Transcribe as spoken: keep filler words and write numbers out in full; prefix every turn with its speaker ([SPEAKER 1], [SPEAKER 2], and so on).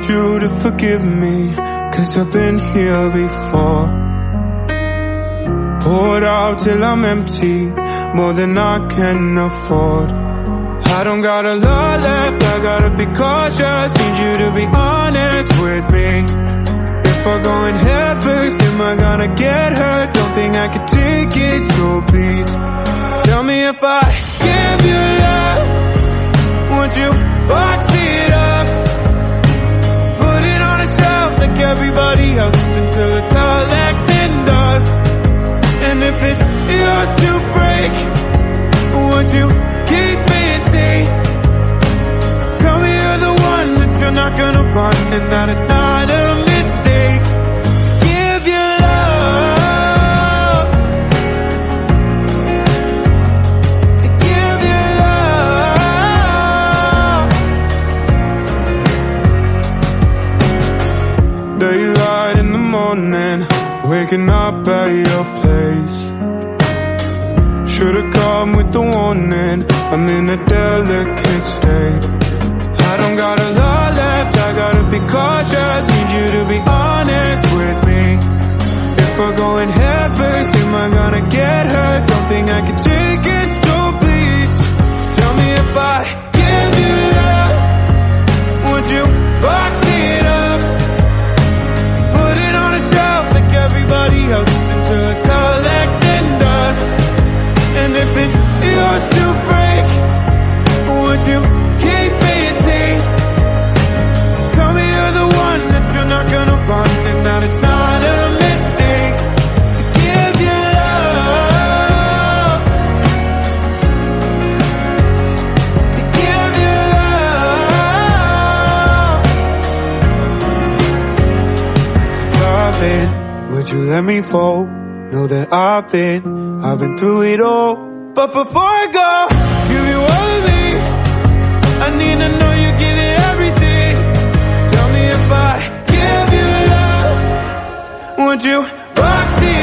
[SPEAKER 1] you to forgive me, 'cause I've been here before. Poured out till I'm empty, more than I can afford. I don't got a lot left, I gotta be cautious. Need you to be honest with me. If I go in head first, am I gonna get hurt? Don't think I can take it, so please tell me if I give you love, would you box it up, put it on a shelf like everybody else until it's collecting dust? And if it's yours to break, would you keep me safe? Tell me you're the one, that you're not gonna run, and that it's not a mistake to give you love, to give you love. Daylight in the morning, waking up at your place. Should've come with the warning, I'm in a delicate state. I don't got a lot left, I gotta be cautious. Need you to be honest with me. If I go in head first, am I gonna get hurt? Don't think I can take it, so please tell me if I give you love, would you box it up, put it on a shelf like everybody else until it's collecting dust? And if it's yours to break, would you keep me safe? Tell me you're the one, that you're not gonna run, and that it's not a mistake to give you love, to give you love. Darling, would you let me fall? Know that I've been, I've been through it all. But before I go, give you all of me. I need to know you give it everything. Tell me if I give you love, would you box it